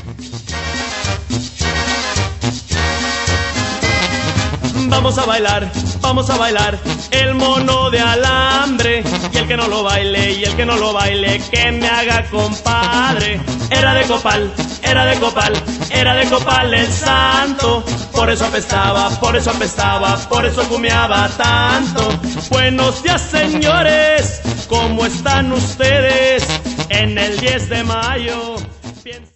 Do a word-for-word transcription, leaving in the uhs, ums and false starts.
Vamos a bailar, vamos a bailar el mono de alambre. Y el que no lo baile, y el que no lo baile, que me haga compadre. Era de copal, era de copal, era de copal el santo. Por eso apestaba, por eso apestaba, por eso fumeaba tanto. Buenos días, señores, ¿cómo están ustedes? En el diez de mayo